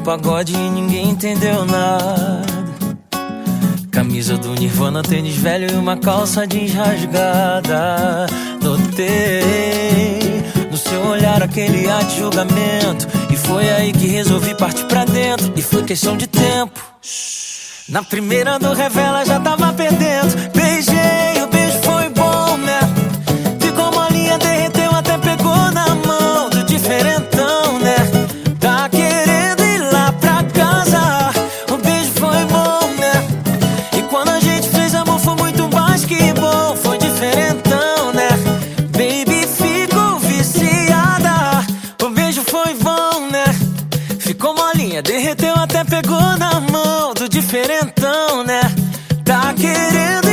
pagode e ninguém entendeu nada. Camisa do Nirvana, tênis velho e uma calça jeans rasgada. Notei no seu olhar aquele ar de julgamento, e foi aí que resolvi partir pra dentro. E foi questão de tempo. Na primeira do revela já tava perdendo. Beijei, o beijo foi bom, né? Ficou molinha, derreteu, até pegou na mão do diferentão, né? Tá querendo ir lá pra casa. O beijo foi bom, né? E quando a gente fez amor foi muito mais que bom. Foi diferentão, né? Baby, ficou viciada. O beijo foi bom, né? Ficou molinha, derreteu, até pegou na mão do diferentão, né? Tá querendo